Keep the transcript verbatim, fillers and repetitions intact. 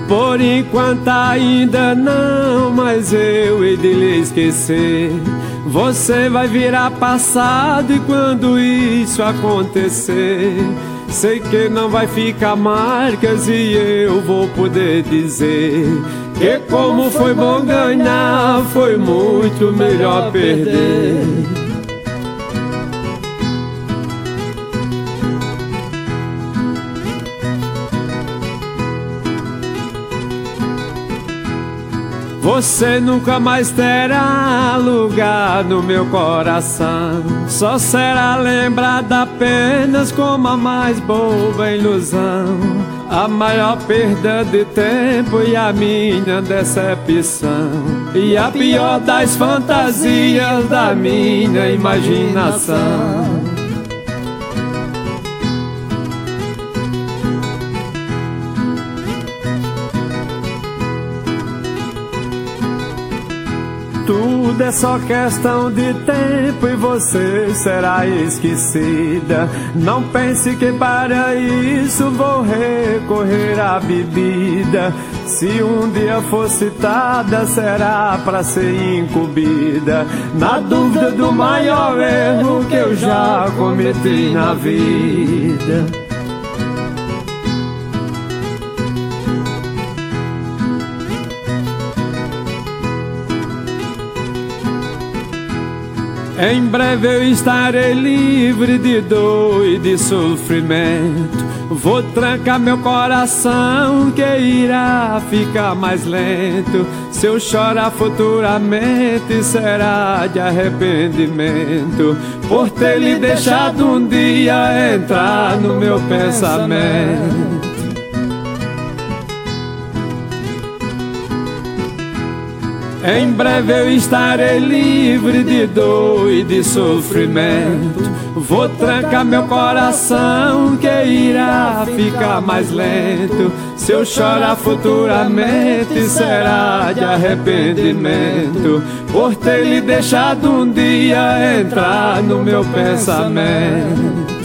Por enquanto ainda não, mas eu hei de lhe esquecer. Você vai virar passado e quando isso acontecer, sei que não vai ficar marcas e eu vou poder dizer que como foi bom ganhar, foi muito melhor perder. Você nunca mais terá lugar no meu coração, só será lembrada apenas como a mais boba ilusão, a maior perda de tempo e a minha decepção, e a pior das fantasias da minha imaginação. Tudo é só questão de tempo e você será esquecida. Não pense que para isso vou recorrer à bebida. Se um dia for citada, será para ser incumbida, na dúvida do maior erro que eu já cometi na vida. Em breve eu estarei livre de dor e de sofrimento. Vou trancar meu coração que irá ficar mais lento. Se eu chorar futuramente será de arrependimento, por ter lhe deixado um dia entrar no meu pensamento. Em breve eu estarei livre de dor e de sofrimento. Vou trancar meu coração que irá ficar mais lento. Se eu chorar futuramente será de arrependimento, por ter lhe deixado um dia entrar no meu pensamento.